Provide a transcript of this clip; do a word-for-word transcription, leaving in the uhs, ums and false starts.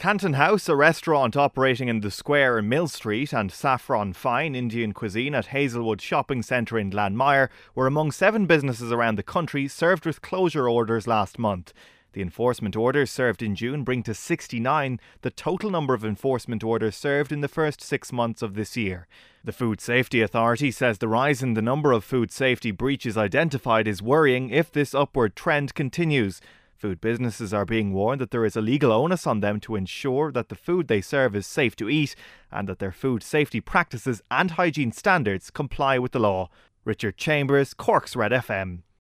Canton House, a restaurant operating in the Square in Mill Street, and Saffron Fine Indian Cuisine at Hazelwood Shopping Centre in Glanmire were among seven businesses around the country served with closure orders last month. The enforcement orders served in June bring to sixty-nine the total number of enforcement orders served in the first six months of this year. The Food Safety Authority says the rise in the number of food safety breaches identified is worrying if this upward trend continues. Food businesses are being warned that there is a legal onus on them to ensure that the food they serve is safe to eat and that their food safety practices and hygiene standards comply with the law. Richard Chambers, Cork's Red F M.